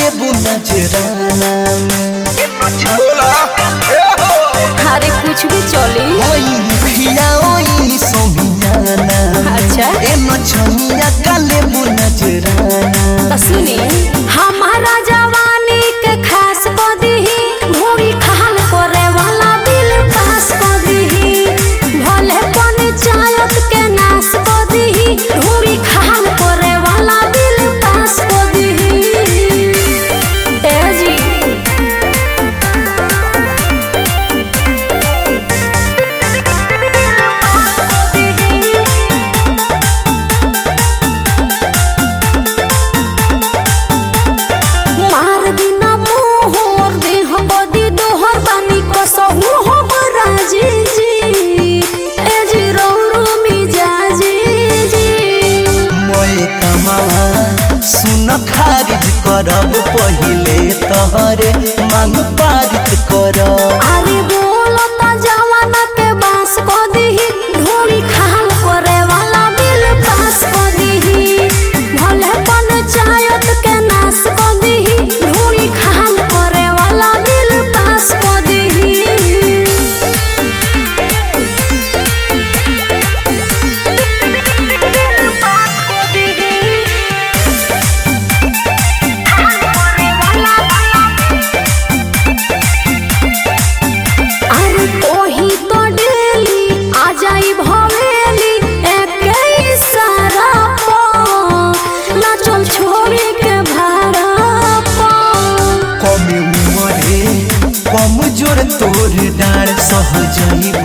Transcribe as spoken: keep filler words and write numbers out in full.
लेबू नजराना अरे कुछ भी चली ओई मुखिया ओई सोमियाना अच्छा ए नचनिया का लेबू नजराना तो सुनी हमारा जवानी के खास को दीही भूरी खाल करे वाला दिल पास को दीही भले पंचायत के नाश को दीही भूरी खाल करे वाला दिल पास को दीही ए जी मार दिना मोहर देह बदी दोहर बानी कसहु हो राजी जी ए जी रौरू मिजाजी जी मोए कमावा सुन खारिज करब पहिले तहरे मांग पारित कर अरे बोलता जवाना के बास को दीही ढोली खाल करे वाला दिल पास को दीही भले पंचायत के नाश को दीही ढोली खाल करे वाला दिल पास को दीही अरे कोही तो डेली आ जाई भवेली एके इशारा पो ना चल छोड़ी के भाड़ा पो कम उमरे कम जोर तोर डार सह जाई